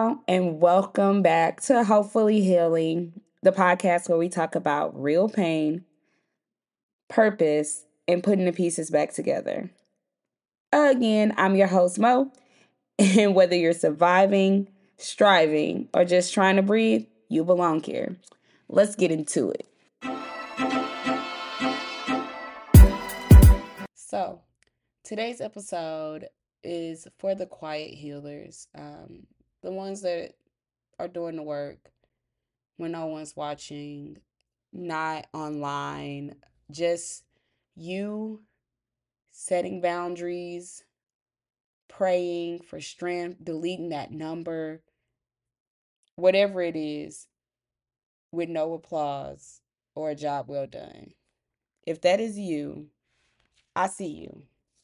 y'all, and welcome back to Hopefully Healing, the podcast where we talk about real pain, purpose, and putting the pieces back together. Again, I'm your host, Mo, and whether you're surviving, striving, or just trying to breathe, you belong here. Let's get into it. So, today's episode is for the quiet healers, the ones that are doing the work when no one's watching, not online, just you setting boundaries, praying for strength, deleting that number, whatever it is, with no applause or a job well done. If that is you, I see you.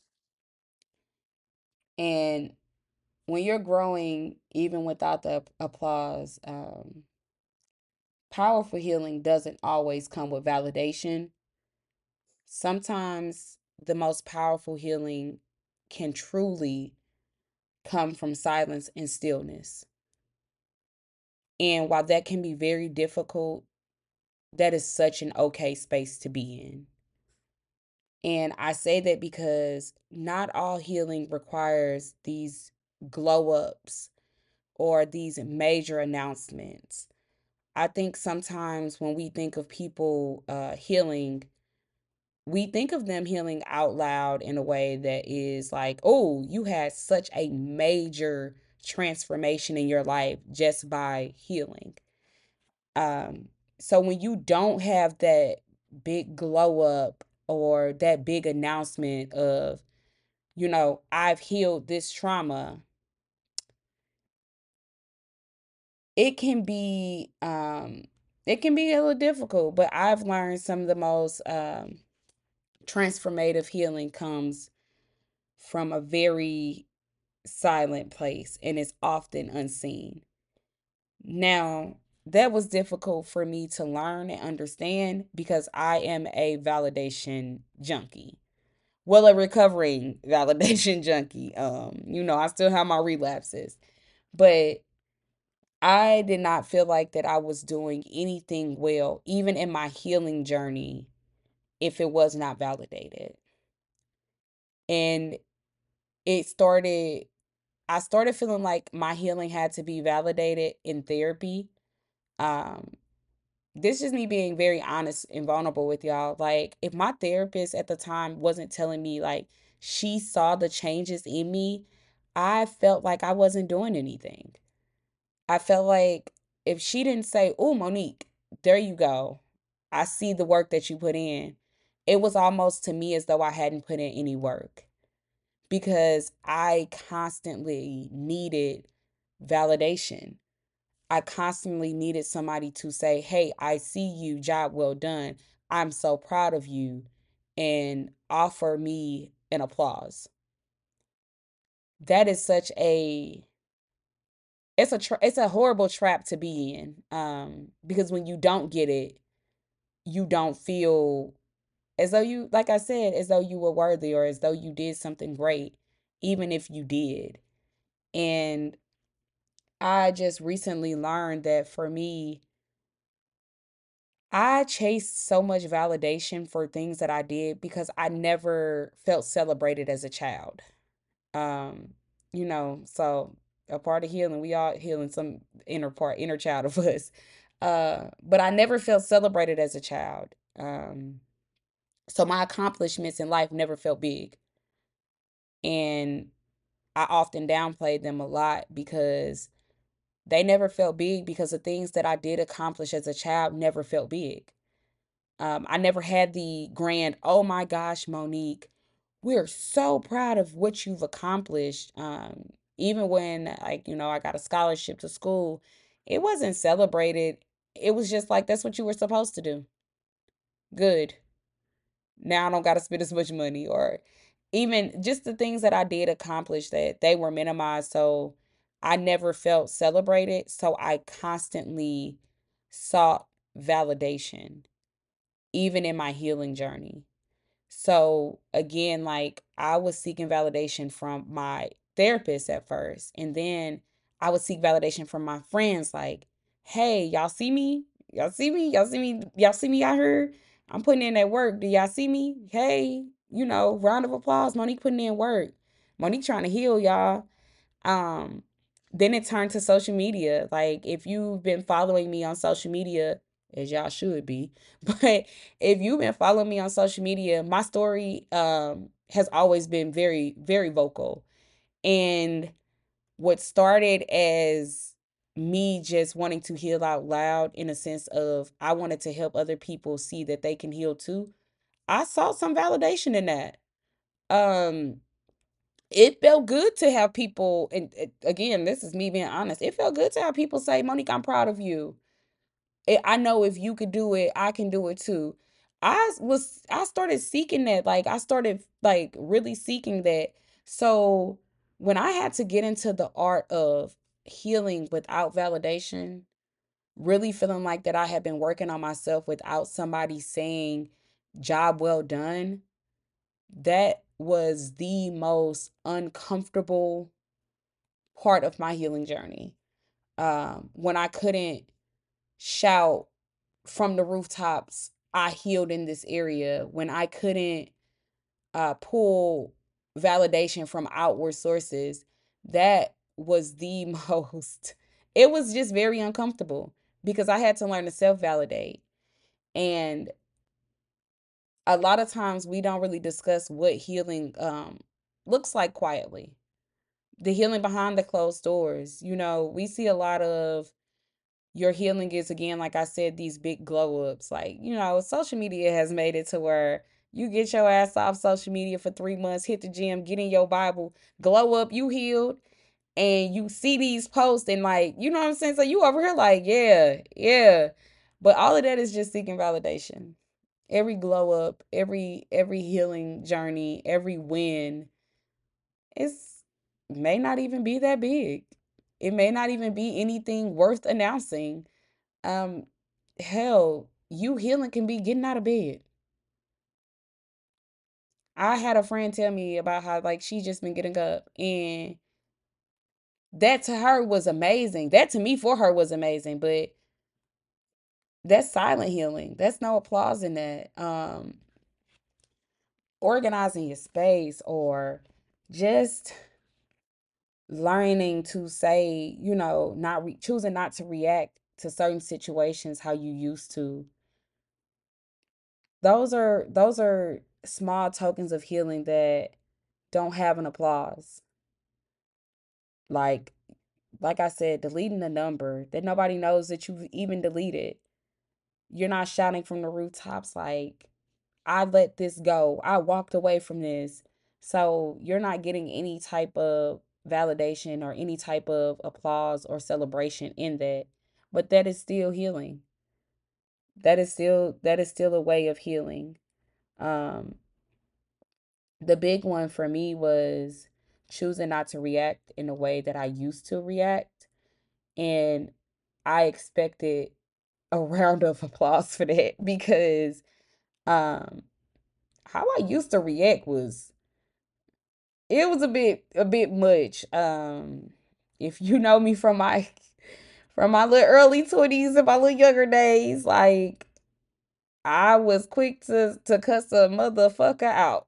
And when you're growing, even without the applause, powerful healing doesn't always come with validation. Sometimes the most powerful healing can truly come from silence and stillness. And while that can be very difficult, that is such an okay space to be in. And I say that because not all healing requires these glow ups or these major announcements. I think sometimes when we think of people healing, we think of them healing out loud in a way that is like, oh, you had such a major transformation in your life just by healing. Um, so when you don't have that big glow up or that big announcement of, I've healed this trauma, it can be it can be a little difficult, but I've learned some of the most transformative healing comes from a very silent place and is often unseen. Now, that was difficult for me to learn and understand because I am a validation junkie. Well, a recovering validation junkie. I still have my relapses, but I did not feel like that I was doing anything well, even in my healing journey, if it was not validated. And it started I started feeling like my healing had to be validated in therapy. Um, this is me being very honest and vulnerable with y'all. Like, if my therapist at the time wasn't telling me, like, she saw the changes in me, I felt like I wasn't doing anything. I felt like if she didn't say, "Oh, Monique, there you go. I see the work that you put in," it was almost to me as though I hadn't put in any work because I constantly needed validation. I constantly needed somebody to say, "Hey, I see you, job well done. I'm so proud of you," and offer me an applause. That is such a it's a horrible trap to be in. Because when you don't get it, you don't feel as though you, like I said, as though you were worthy or as though you did something great, even if you did. And I just recently learned that for me, I chased so much validation for things that I did because I never felt celebrated as a child. Um, so a part of healing, we all healing some inner child of us. But I never felt celebrated as a child. So my accomplishments in life never felt big. And I often downplayed them a lot because they never felt big because the things that I did accomplish as a child never felt big. I never had the grand, oh my gosh, Monique, we're so proud of what you've accomplished. Even when, like, I got a scholarship to school, it wasn't celebrated. It was just like, that's what you were supposed to do. Good. Now I don't got to spend as much money, or even just the things that I did accomplish that they were minimized. So I never felt celebrated. So I constantly sought validation, even in my healing journey. So again, like, I was seeking validation from my therapist at first, and then I would seek validation from my friends like, "Hey, y'all see me? Y'all see me? Y'all see me? Y'all see me out here? I'm putting in that work. Do y'all see me? Hey, round of applause. Monique putting in work. Monique trying to heal y'all." Um, then it turned to social media. Like if you've been following me on social media, as y'all should be, but if you've been following me on social media, my story has always been very, very vocal. And what started as me just wanting to heal out loud in a sense of I wanted to help other people see that they can heal too. I saw some validation in that. Um, it felt good to have people, and again, this is me being honest. It felt good to have people say, "Monique, I'm proud of you. I know if you could do it, I can do it too." I started seeking that. Like I started like really seeking that. So when I had to get into the art of healing without validation, really feeling like that I had been working on myself without somebody saying, "Job well done," that was the most uncomfortable part of my healing journey. When I couldn't shout from the rooftops, "I healed in this area," when I couldn't pull validation from outward sources, that was the most, it was just very uncomfortable because I had to learn to self validate. And a lot of times we don't really discuss what healing looks like quietly. The healing behind the closed doors. We see a lot of your healing is, again, like I said, these big glow ups. Like, social media has made it to where you get your ass off social media for 3 months, hit the gym, get in your Bible, glow up, you healed, and you see these posts and like, you know what I'm saying? So you over here like, yeah, yeah. But all of that is just seeking validation. Every glow up, every healing journey, every win, it's may not even be that big. It may not even be anything worth announcing. um, Hell, you healing can be getting out of bed. I had a friend tell me about how like she just been getting up, and that to her was amazing. That to me for her was amazing, but that's silent healing. That's no applause in that. Organizing your space or just learning to say, not choosing not to react to certain situations how you used to. Those are small tokens of healing that don't have an applause. Like like I said, deleting the number that nobody knows that you even deleted. You're not shouting from the rooftops like, "I let this go. I walked away from this." So you're not getting any type of validation or any type of applause or celebration in that. But that is still healing. That is still a way of healing. Um the big one for me was choosing not to react in a way that I used to react. And I expected a round of applause for that because um how I used to react was, it was a bit much. If you know me from my little early 20s and my little younger days, like I was quick to cuss a motherfucker out.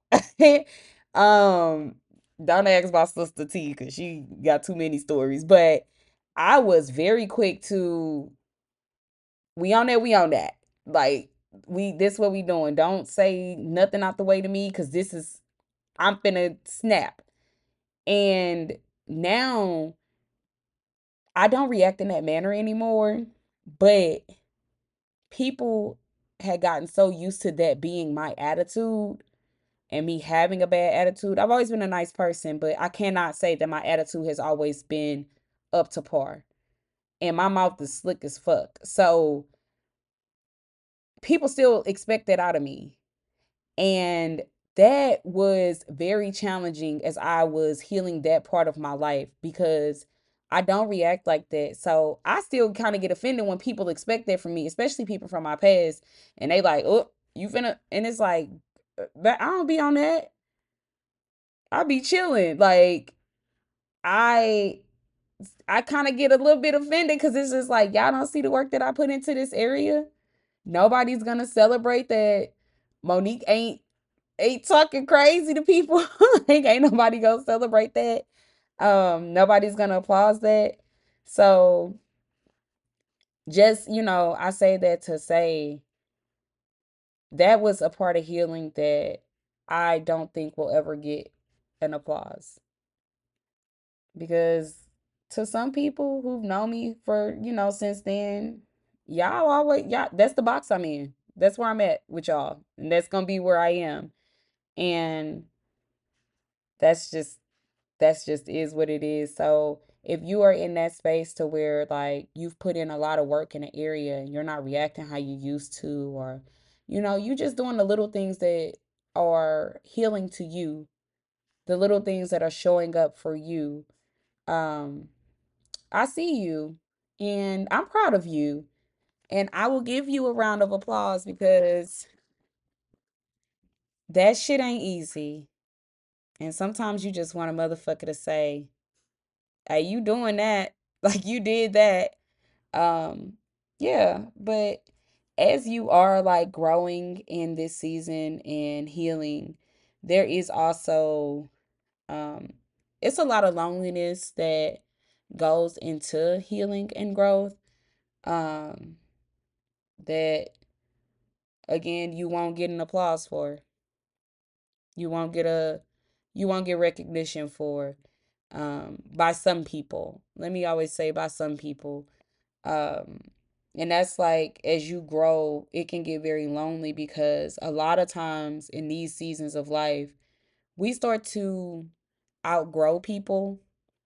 um, don't ask my sister T because she got too many stories, but I was very quick to, we on that, we on that. Like this what we doing. Don't say nothing out the way to me because this is, I'm finna snap. And now I don't react in that manner anymore, but people had gotten so used to that being my attitude and me having a bad attitude. I've always been a nice person, but I cannot say that my attitude has always been up to par. And my mouth is slick as fuck. So people still expect that out of me. And that was very challenging as I was healing that part of my life because I don't react like that. So I still kind of get offended when people expect that from me, especially people from my past. And they like, "Oh, you finna," and it's like, but I don't be on that. I be chilling. Like I I kind of get a little bit offended because it's just like y'all don't see the work that I put into this area. Nobody's gonna celebrate that Monique ain't talking crazy to people. Like ain't nobody gonna celebrate that. Nobody's gonna applaud that. So just, I say that to say that was a part of healing that I don't think will ever get an applause. Because to some people who've known me for, since then, y'all, that's the box I'm in. That's where I'm at with y'all. And that's gonna be where I am. And that's just that's just is what it is. So if you are in that space to where like you've put in a lot of work in an area and you're not reacting how you used to, or you just doing the little things that are healing to you, the little things that are showing up for you. Um, I see you and I'm proud of you. And I will give you a round of applause because that shit ain't easy. And sometimes you just want a motherfucker to say, hey, you doing that? Like you did that. Yeah, but as you are like growing in this season and healing, there is also um it's a lot of loneliness that goes into healing and growth. Um that again you won't get an applause for. You won't get a you won't get recognition for by some people. Let me always say by some people. Um, and that's like as you grow, it can get very lonely because a lot of times in these seasons of life, we start to outgrow people.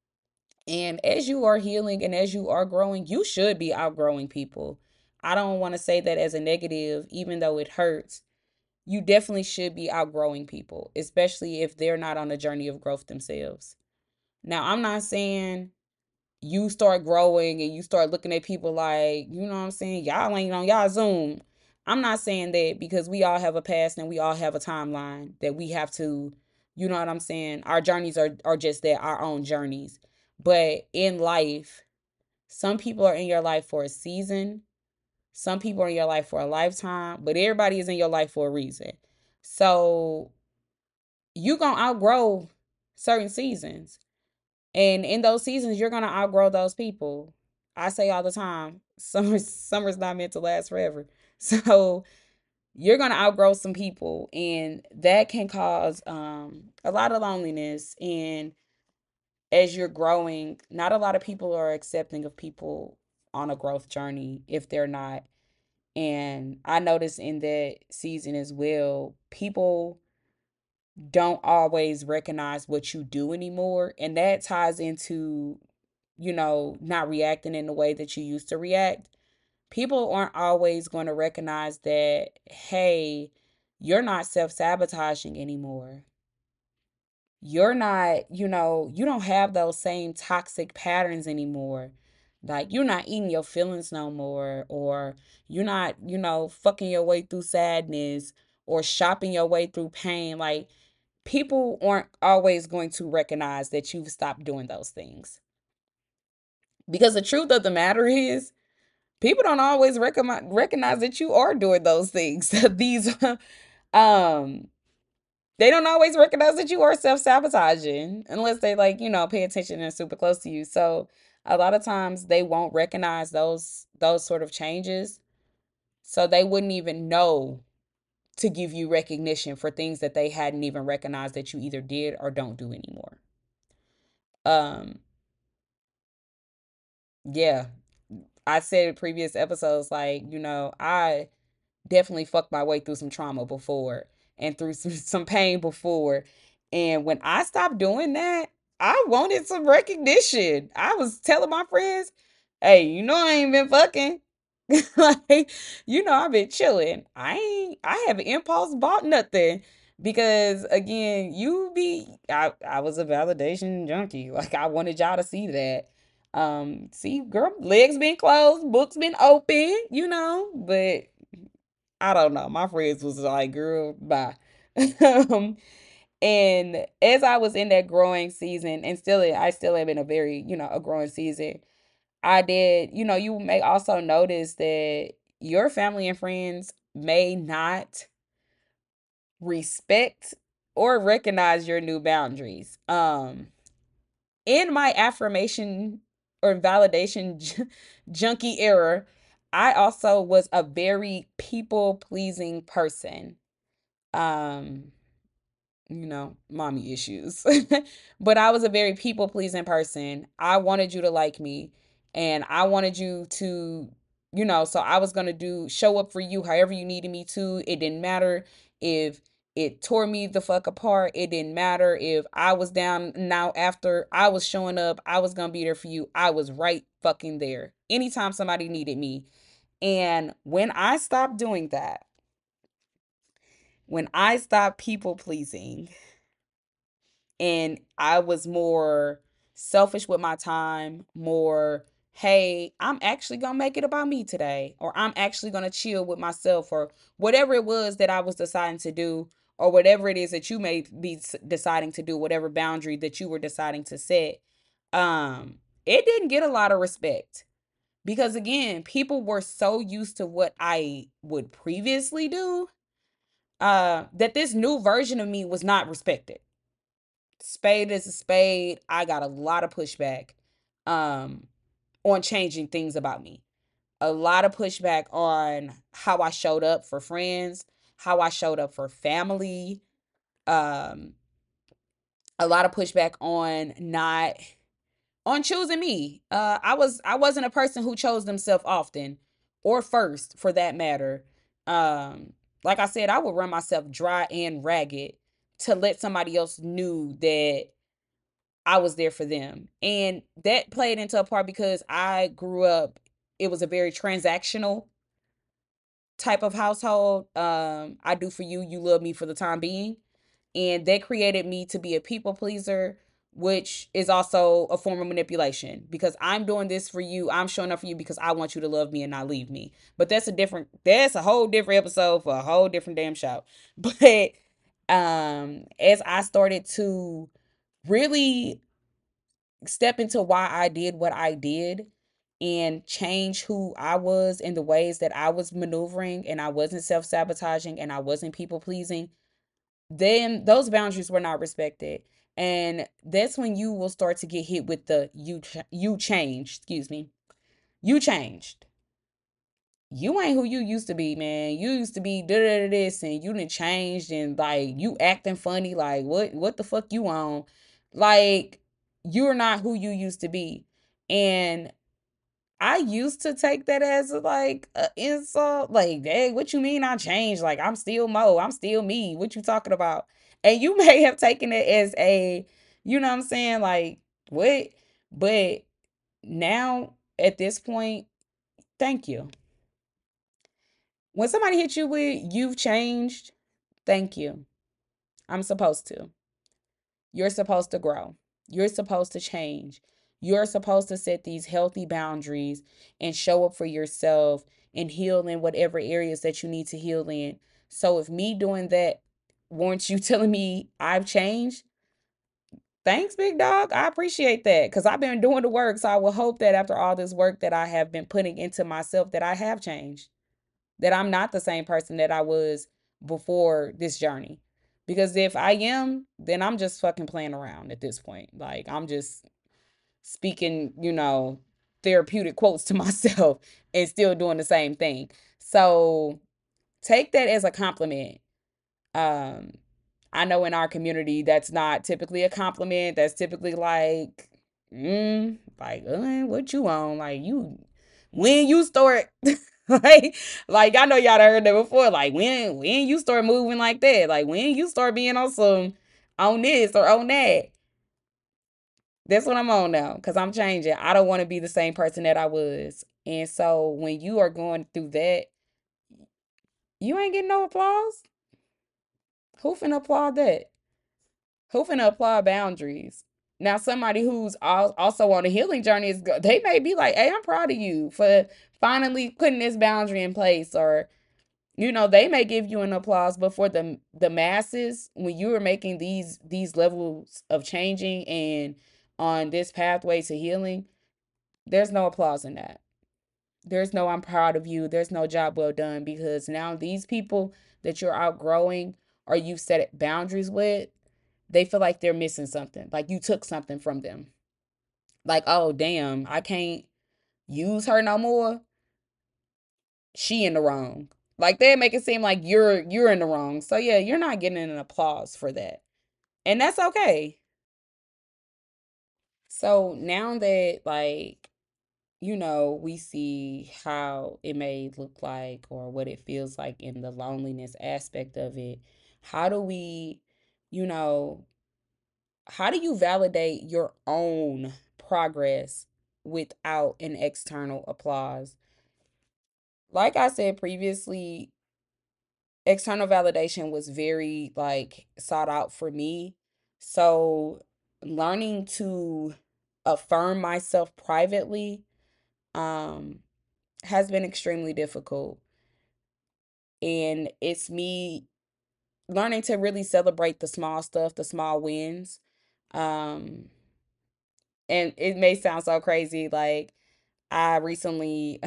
And as you are healing and as you are growing, you should be outgrowing people. I don't want to say that as a negative, even though it hurts. You definitely should be outgrowing people, especially if they're not on a journey of growth themselves. Now, I'm not saying you start growing and you start looking at people like, you know what I'm saying? Y'all ain't on y'all Zoom. I'm not saying that because we all have a past and we all have a timeline that we have to, you know what I'm saying? Our journeys are just that, our own journeys. But in life, some people are in your life for a season, some people are in your life for a lifetime, but everybody is in your life for a reason. So you gonna outgrow certain seasons. And in those seasons, you're gonna outgrow those people. I say all the time, summer's not meant to last forever. So you're gonna outgrow some people, and that can cause a lot of loneliness. And as you're growing, not a lot of people are accepting of people on a growth journey if they're not. And I noticed in that season as well, people don't always recognize what you do anymore. And that ties into, not reacting in the way that you used to react. People aren't always going to recognize that, hey, you're not self sabotaging anymore. You're not, you don't have those same toxic patterns anymore. Like, you're not eating your feelings no more, or you're not, fucking your way through sadness or shopping your way through pain. Like, people aren't always going to recognize that you've stopped doing those things. Because the truth of the matter is, people don't always recognize that you are doing those things. These, um, they don't always recognize that you are self sabotaging unless they like, pay attention and super close to you. So a lot of times they won't recognize those sort of changes. So they wouldn't even know to give you recognition for things that they hadn't even recognized that you either did or don't do anymore. Um, yeah. I said in previous episodes, like, I definitely fucked my way through some trauma before and through some pain before. And when I stopped doing that, I wanted some recognition. I was telling my friends, hey, I ain't been fucking. Like, I've been chilling. I haven't impulse bought nothing. Because again, I was a validation junkie. Like I wanted y'all to see that. See, girl, legs been closed, books been open, but I don't know. My friends was like, girl, bye. um, And as I was in that growing season, and I still am in a very, a growing season, I did, you may also notice that your family and friends may not respect or recognize your new boundaries. In my affirmation or validation junkie era, I also was a very people pleasing person. Um, mommy issues. But I was a very people pleasing person. I wanted you to like me, and I wanted you to, so I was going to show up for you however you needed me to. It didn't matter if it tore me the fuck apart. It didn't matter if I was down now after I was showing up. I was going to be there for you. I was right fucking there. Anytime somebody needed me. And when I stopped doing that, when I stopped people pleasing, and I was more selfish with my time, more, hey, I'm actually going to make it about me today, or I'm actually going to chill with myself, or whatever it was that I was deciding to do, or whatever it is that you may be deciding to do, whatever boundary that you were deciding to set. It didn't get a lot of respect because, again, people were so used to what I would previously do, that this new version of me was not respected. Spade is a spade. I got a lot of pushback um on changing things about me. A lot of pushback on how I showed up for friends, how I showed up for family. Um a lot of pushback on not on choosing me. I wasn't a person who chose themselves often or first for that matter. Like I said, I would run myself dry and ragged to let somebody else knew that I was there for them. And that played into a part because I grew up, it was a very transactional type of household. I do for you, you love me for the time being. And that created me to be a people pleaser, which is also a form of manipulation because I'm doing this for you. I'm showing up for you because I want you to love me and not leave me. But that's a whole different episode for a whole different damn show. But as I started to really step into why I did what I did and change who I was in the ways that I was maneuvering and I wasn't self-sabotaging and I wasn't people pleasing, then those boundaries were not respected. And that's when you will start to get hit with the you changed, excuse me. You changed. You ain't who you used to be, man. You used to be this and you done changed and like you acting funny. Like what the fuck you on? Like you're not who you used to be. And I used to take that as like an insult. Like, hey, what you mean I changed? Like I'm still Mo. I'm still me. What you talking about? And you may have taken it as a, you know what I'm saying? Like, what? But now at this point, thank you. When somebody hits you with you've changed, thank you. I'm supposed to. You're supposed to grow. You're supposed to change. You're supposed to set these healthy boundaries and show up for yourself and heal in whatever areas that you need to heal in. So if me doing that warrants you telling me I've changed, thanks, big dog. I appreciate that because I've been doing the work. So I will hope that after all this work that I have been putting into myself, that I have changed, that I'm not the same person that I was before this journey. Because if I am, then I'm just fucking playing around at this point. Like I'm just speaking, therapeutic quotes to myself and still doing the same thing. So take that as a compliment. Um, I know in our community that's not typically a compliment. That's typically like, what you on? Like you when you start like I know y'all done heard that before. Like when you start moving like that, like when you start being on some on this or on that. That's what I'm on now because I'm changing. I don't want to be the same person that I was. And so when you are going through that, you ain't getting no applause. Who finna applaud that? Who finna applaud boundaries? Now, somebody who's also on a healing journey they may be like, "Hey, I'm proud of you for finally putting this boundary in place," or They may give you an applause, but for the masses, when you are making these levels of changing and on this pathway to healing, there's no applause in that. There's no I'm proud of you. There's no job well done, because now these people that you're outgrowing or you've set boundaries with, they feel like they're missing something. Like you took something from them. Like, oh damn, I can't use her no more. She in the wrong. Like they make it seem like you're in the wrong. So yeah, you're not getting an applause for that. And that's okay. So now that we see how it may look like or what it feels like in the loneliness aspect of it, how do we, you know, how do you validate your own progress without an external applause? Like I said previously, external validation was very sought out for me. So learning to affirm myself privately um has been extremely difficult. And it's me learning to really celebrate the small stuff, the small wins. Um and it may sound so crazy, like I recently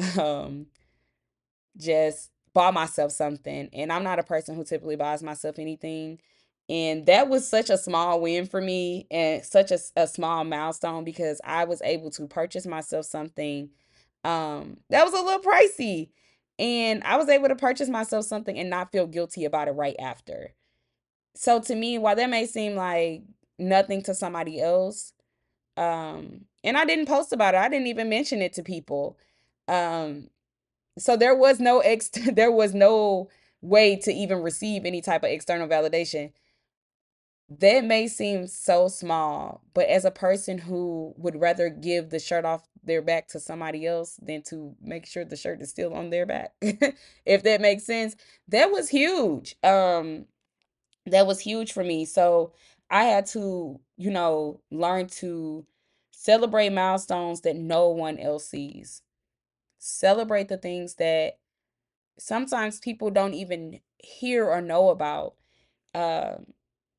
just bought myself something, and I'm not a person who typically buys myself anything, and that was such a small win for me and such a small milestone, because I was able to purchase myself something that was a little pricey, and I was able to purchase myself something and not feel guilty about it right after. So to me, while that may seem like nothing to somebody else, and I didn't post about it, I didn't even mention it to people. um so there was no there was no way to even receive any type of external validation. That may seem so small, but as a person who would rather give the shirt off their back to somebody else than to make sure the shirt is still on their back, if that makes sense, that was huge. That was huge for me. So I had to, learn to celebrate milestones that no one else sees. Celebrate the things that sometimes people don't even hear or know about. Um,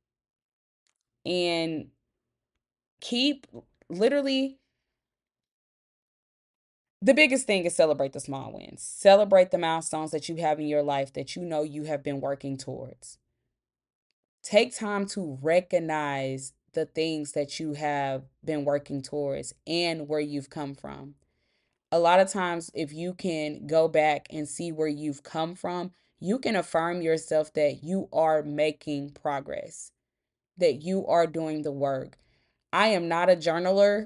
and keep literally the biggest thing is celebrate the small wins. Celebrate the milestones that you have in your life that you know you have been working towards. Take time to recognize the things that you have been working towards and where you've come from. A lot of times, if you can go back and see where you've come from, you can affirm yourself that you are making progress, that you are doing the work. I am not a journaler.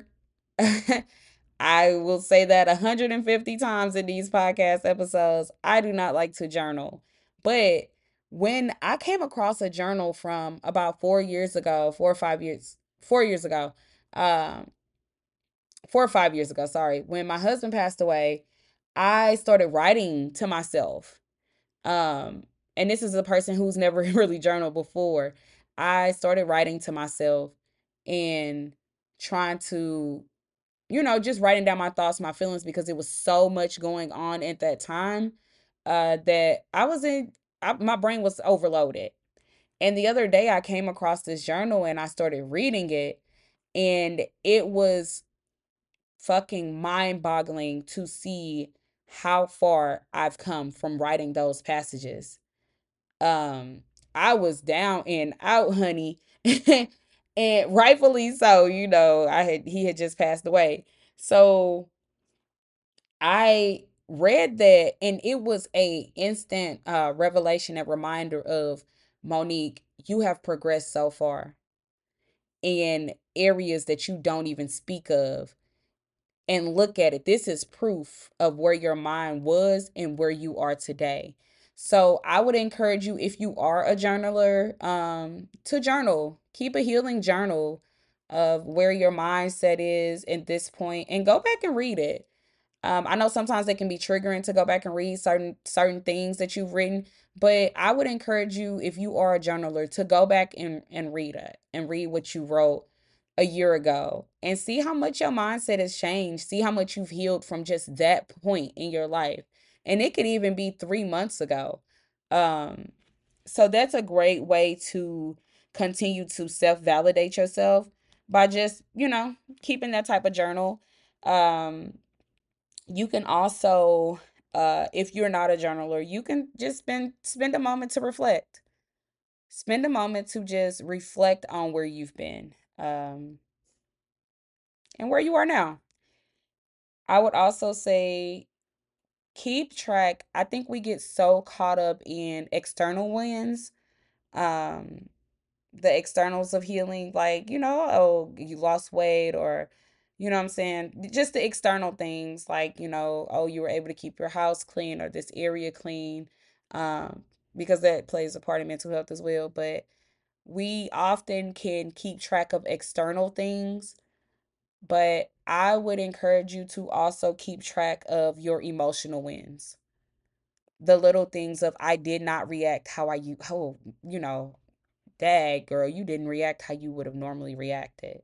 I will say that 150 times in these podcast episodes. I do not like to journal. But when I came across a journal from about 4 years ago, 4 or 5 years, 4 years ago, um, 4 or 5 years ago, sorry, when my husband passed away, I started writing to myself. Um, and this is a person who's never really journaled before. I started writing to myself and trying to, just writing down my thoughts, my feelings, because it was so much going on at that time that my brain was overloaded. And the other day I came across this journal and I started reading it, and it was fucking mind boggling to see how far I've come from writing those passages. um I was down and out, honey. And rightfully so, he had just passed away. So I read that, and it was a instant revelation, a reminder of, Monique, you have progressed so far in areas that you don't even speak of. And look at it. This is proof of where your mind was and where you are today. So I would encourage you, if you are a journaler, to journal. Keep a healing journal of where your mindset is at this point, and go back and read it. I know sometimes it can be triggering to go back and read certain things that you've written, but I would encourage you, if you are a journaler, to go back and read it, and read what you wrote a year ago, and see how much your mindset has changed. See how much you've healed from just that point in your life. And it could even be 3 months ago. Um, so that's a great way to continue to self-validate yourself by just, keeping that type of journal. Um, you can also, if you're not a journaler, you can just spend a moment to reflect. Spend a moment to just reflect on where you've been, and where you are now. I would also say keep track. I think we get so caught up in external wins, um, the externals of healing, like, oh, you lost weight, or, what I'm saying? Just the external things, like, oh, you were able to keep your house clean or this area clean, um, because that plays a part in mental health as well. But we often can keep track of external things, but I would encourage you to also keep track of your emotional wins. The little things of I did not react how dag girl, you didn't react how you would have normally reacted.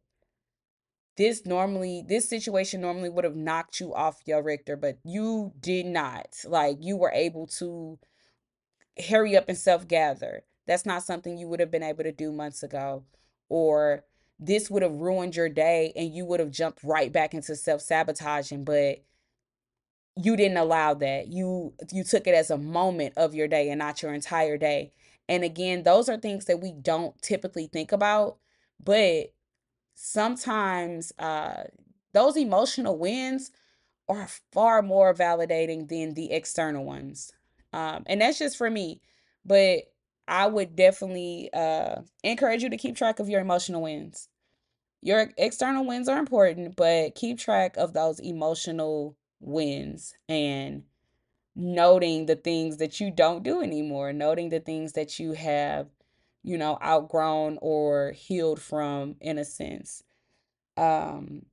This situation normally would have knocked you off your Richter, but you did not. Like, you were able to hurry up and self gather. That's not something you would have been able to do months ago. Or this would have ruined your day and you would have jumped right back into self sabotaging, but you didn't allow that. You took it as a moment of your day and not your entire day. And again, those are things that we don't typically think about, but sometimes those emotional wins are far more validating than the external ones. And that's just for me. But I would definitely encourage you to keep track of your emotional wins. Your external wins are important, but keep track of those emotional wins and noting the things that you don't do anymore, noting the things that you have, outgrown or healed from in a sense. Um,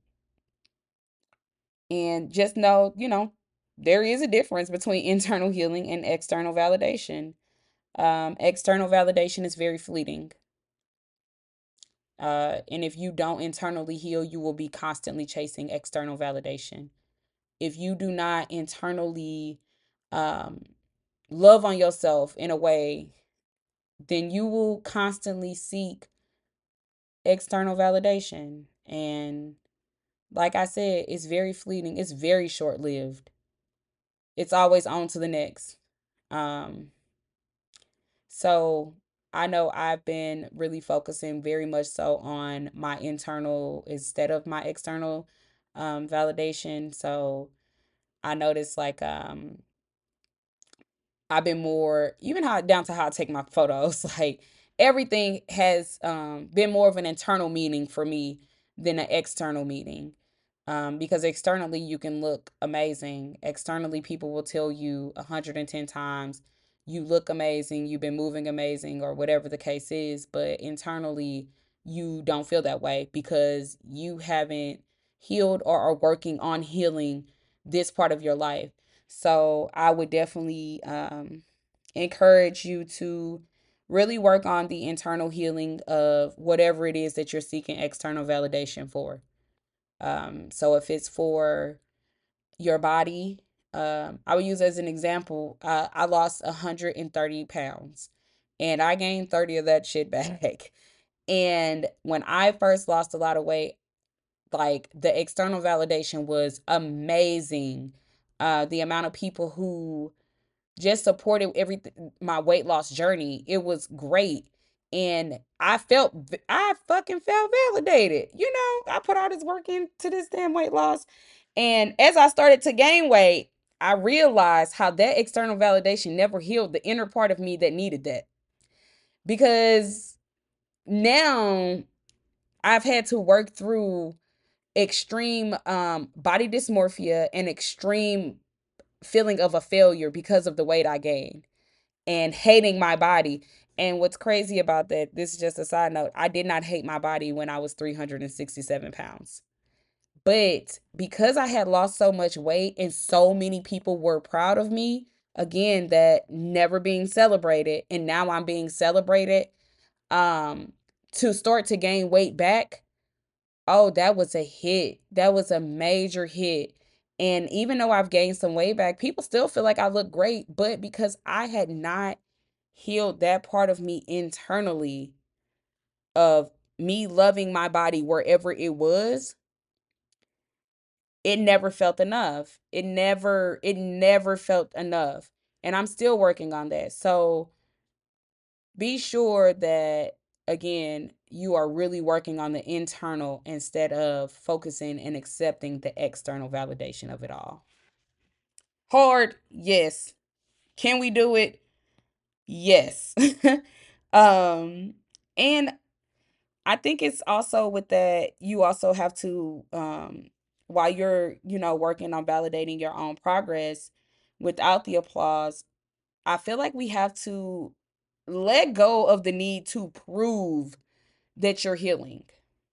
and just know, there is a difference between internal healing and external validation. External validation is very fleeting. And if you don't internally heal, you will be constantly chasing external validation. If you do not internally um, love on yourself in a way, then you will constantly seek external validation. And like I said, it's very fleeting, it's very short lived. It's always on to the next. Um, so I know I've been really focusing very much so on my internal instead of my external validation. So I noticed like I've been more even how down to how I take my photos. Like everything has been more of an internal meaning for me than an external meaning. Because externally you can look amazing. Externally, people will tell you 110 times you look amazing, you've been moving amazing, or whatever the case is. But internally, you don't feel that way because you haven't healed or are working on healing this part of your life. So I would definitely encourage you to really work on the internal healing of whatever it is that you're seeking external validation for. So if it's for your body, I would use as an example, I lost 130 pounds and I gained 30 of that shit back. And when I first lost a lot of weight, like the external validation was amazing. The amount of people who just supported everything, my weight loss journey, it was great. And I fucking felt validated. I put all this work into this damn weight loss. And as I started to gain weight, I realized how that external validation never healed the inner part of me that needed that. Because now I've had to work through extreme body dysmorphia and extreme feeling of a failure because of the weight I gained and hating my body. And what's crazy about that, this is just a side note, I did not hate my body when I was 367 pounds. But because I had lost so much weight and so many people were proud of me, again, that never being celebrated, and now I'm being celebrated, um, to start to gain weight back, oh, that was a hit. That was a major hit. And even though I've gained some weight back, people still feel like I look great, but because I had not healed that part of me internally of me loving my body wherever it was, it never felt enough. It never felt enough. And I'm still working on that. So be sure that, again, you are really working on the internal instead of focusing and accepting the external validation of it all. Hard, yes. Can we do it? Yes. um and I think it's also with that, you also have to, while you're, working on validating your own progress without the applause, I feel like we have to let go of the need to prove that you're healing.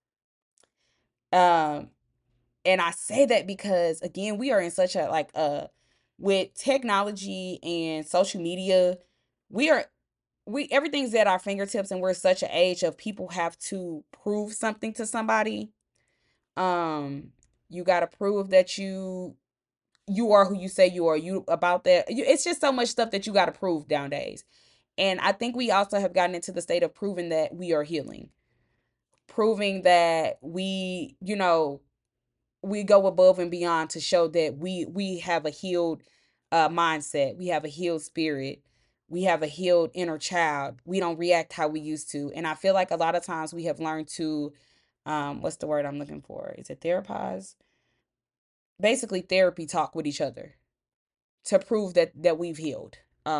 Um, and I say that because, again, we are in such a, like, with technology and social media, we are we everything's at our fingertips, and we're such an age of people have to prove something to somebody. Um, you got to prove that you are who you say you are. You about that. It's just so much stuff that you got to prove nowadays. And I think we also have gotten into the state of proving that we are healing, proving that we go above and beyond to show that we have a healed mindset, we have a healed spirit, we have a healed inner child. We don't react how we used to. And I feel like a lot of times we have learned to, what's the word I'm looking for? Is it therapize? Basically therapy talk with each other to prove that we've healed.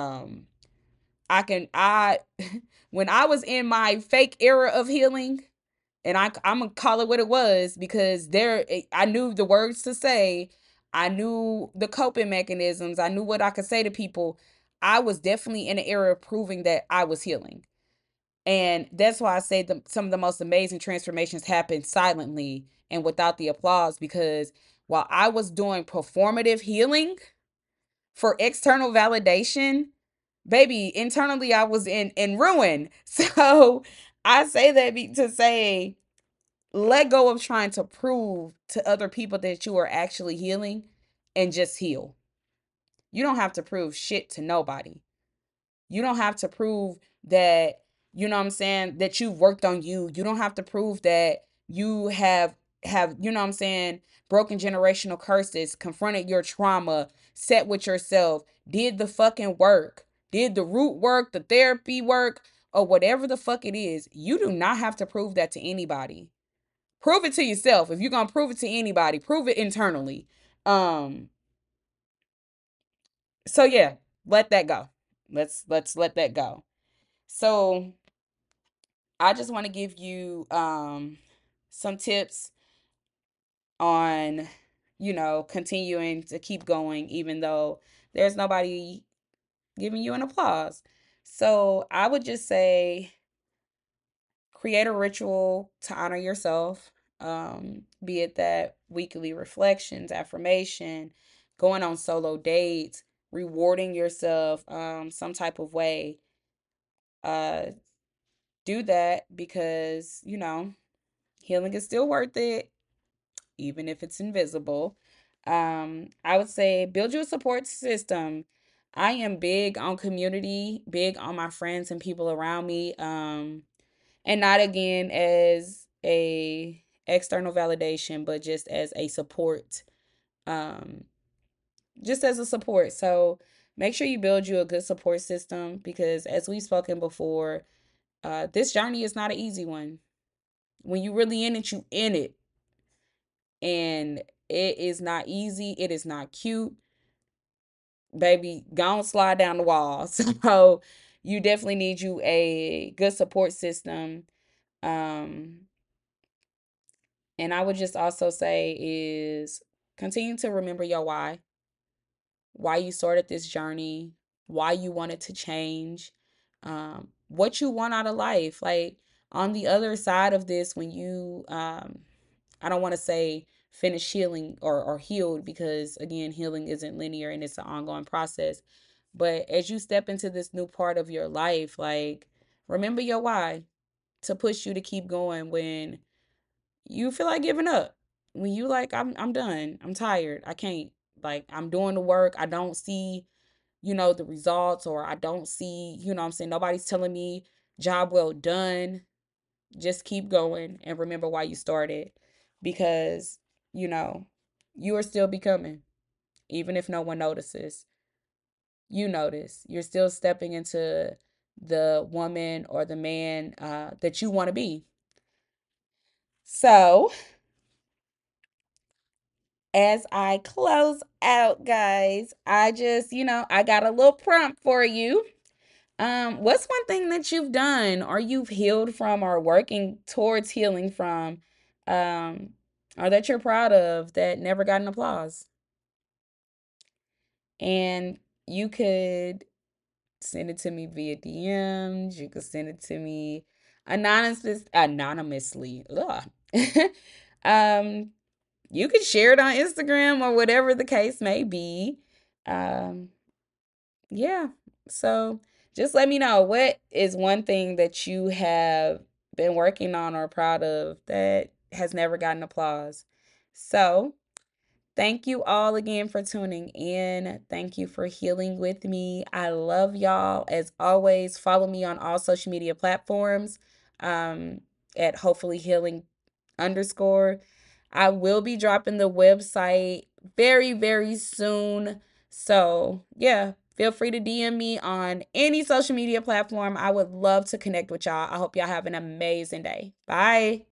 I when I was in my fake era of healing, and I'm gonna call it what it was, because I knew the words to say, I knew the coping mechanisms, I knew what I could say to people. I was definitely in an era of proving that I was healing. And that's why I say some of the most amazing transformations happen silently and without the applause, because while I was doing performative healing for external validation, baby, internally I was in ruin. So I say that to say, let go of trying to prove to other people that you are actually healing, and just heal. You don't have to prove shit to nobody. You don't have to prove that, you know what I'm saying, that you've worked on you. You don't have to prove that you have, you know what I'm saying, broken generational curses, confronted your trauma, sat with yourself, did the fucking work, did the root work, the therapy work, or whatever the fuck it is. You do not have to prove that to anybody. Prove it to yourself. If you're gonna prove it to anybody, prove it internally. Um, so yeah, let that go. Let's let that go. So I just want to give you some tips on, continuing to keep going even though there's nobody giving you an applause. So I would just say, create a ritual to honor yourself, be it that weekly reflections, affirmation, going on solo dates, rewarding yourself some type of way. Uh, do that because, healing is still worth it, even if it's invisible. I would say build your support system. I am big on community, big on my friends and people around me. And not, again, as a external validation, but just as a support. Um, just as a support. So make sure you build you a good support system, because as we've spoken before, this journey is not an easy one. When you really in it, you in it. And it is not easy. It is not cute. Baby, go slide down the wall. So you definitely need you a good support system. Um, and I would just also say is, continue to remember your why you started this journey, why you wanted to change, what you want out of life. Like, on the other side of this, when you, I don't want to say finish healing or healed, because again, healing isn't linear and it's an ongoing process. But as you step into this new part of your life, like, remember your why, to push you to keep going when you feel like giving up. When you like, I'm done. I'm tired. I can't. Like, I'm doing the work. I don't see the results, or I don't see, what I'm saying, nobody's telling me job well done, just keep going and remember why you started, because, you know, you are still becoming, even if no one notices. You notice. You're still stepping into the woman or the man that you want to be. So, as I close out, guys, I just, I got a little prompt for you. What's one thing that you've done or you've healed from or working towards healing from, um, or that you're proud of that never got an applause? And you could send it to me via DMs. You could send it to me anonymously. Ugh. um, you could share it on Instagram or whatever the case may be. Um, yeah. So just let me know, what is one thing that you have been working on or proud of that has never gotten applause. So thank you all again for tuning in. Thank you for healing with me. I love y'all. As always, follow me on all social media platforms, um, at hopefully healing underscore. I will be dropping the website very, very soon. So, yeah, feel free to DM me on any social media platform. I would love to connect with y'all. I hope y'all have an amazing day. Bye.